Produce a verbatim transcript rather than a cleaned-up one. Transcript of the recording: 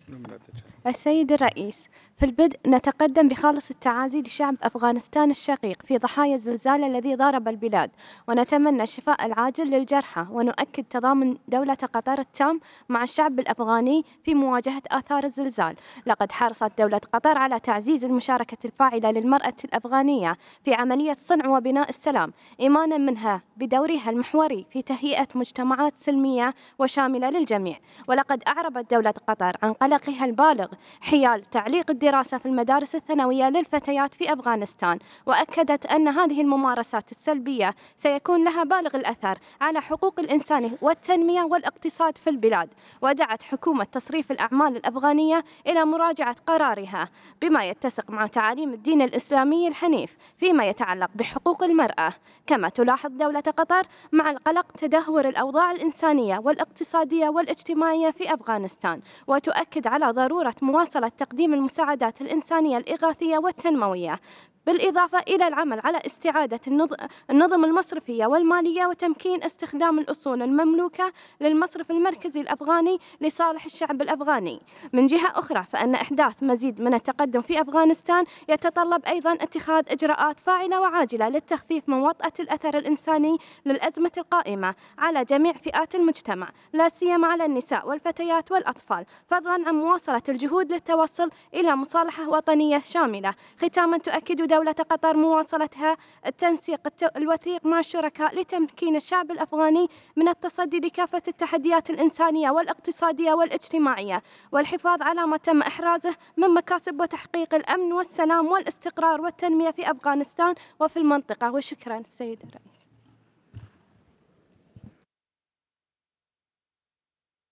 نعم، تشرف. السيد الرئيس، في البدء نتقدم بخالص التعازي لشعب أفغانستان الشقيق في ضحايا الزلزال الذي ضرب البلاد، ونتمنى الشفاء العاجل للجرحى، ونؤكد تضامن دولة قطر التام مع الشعب الأفغاني في مواجهة آثار الزلزال. لقد حرصت دولة قطر على تعزيز المشاركة الفاعلة للمرأة الأفغانية في عملية صنع وبناء السلام، إيمانا منها بدورها المحوري في تهيئة مجتمعات سلمية وشاملة للجميع. ولقد أعربت دولة قطر عن قلقها البالغ حيال تعليق الدراسة في المدارس الثانوية للفتيات في أفغانستان، وأكدت أن هذه الممارسات السلبية سيكون لها بالغ الأثر على حقوق الإنسان والتنمية والاقتصاد في البلاد. ودعت حكومة تصريف الأعمال الأفغانية إلى مراجعة قرارها بما يتسق مع تعاليم الدين الإسلامي الحنيف فيما يتعلق بحقوق المرأة. كما تلاحظ دولة قطر مع القلق تدهور الأوضاع الإنسانية والاقتصادية والاجتماعية في أفغانستان، وتؤكد على ضرورة مواصلة تقديم المساعدات الإنسانية الإغاثية والتنموية، بالإضافة إلى العمل على استعادة النظ- النظم المصرفية والمالية وتمكين استخدام الأصول المملوكة للمصرف المركزي الأفغاني لصالح الشعب الأفغاني. من جهة أخرى، فإن إحداث مزيد من التقدم في أفغانستان يتطلب أيضا اتخاذ إجراءات فاعلة وعاجلة للتخفيف من وطأة الأثر الإنساني للأزمة القائمة على جميع فئات المجتمع، لا سيما على النساء والفتيات والأطفال، فضلا عن مواصلة الجهود للتوصل إلى مصالحة وطنية شاملة. ختاما، تؤكد دولة قطر مواصلتها التنسيق الت- الوثيق مع الشركاء لتمكين الشعب الأفغاني من التصدي لكافة التحديات الإنسانية والاقتصادية والاجتماعية، والحفاظ على ما تم إحرازه من مكاسب وتحقيق الأمن والسلام والاستقرار والتنمية في أفغانستان وفي المنطقة. وشكرا سيد الرئيس.